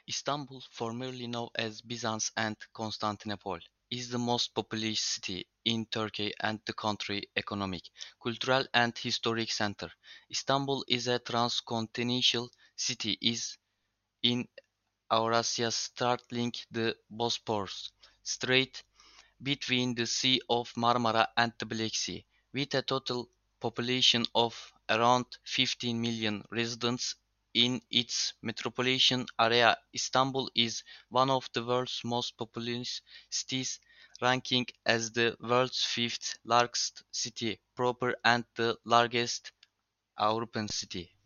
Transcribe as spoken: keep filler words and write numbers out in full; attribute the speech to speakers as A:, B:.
A: Istanbul, formerly known as Byzance and Constantinople, is the most populous city in Turkey and the country economic, cultural and historic center. Istanbul is a transcontinental city is in Eurasia straddling the Bosphorus Strait between the Sea of Marmara and the Black Sea, with a total population of around fifteen million residents in its metropolitan area. Istanbul is one of the world's most populous cities, ranking as the world's fifth largest city proper and the largest European city.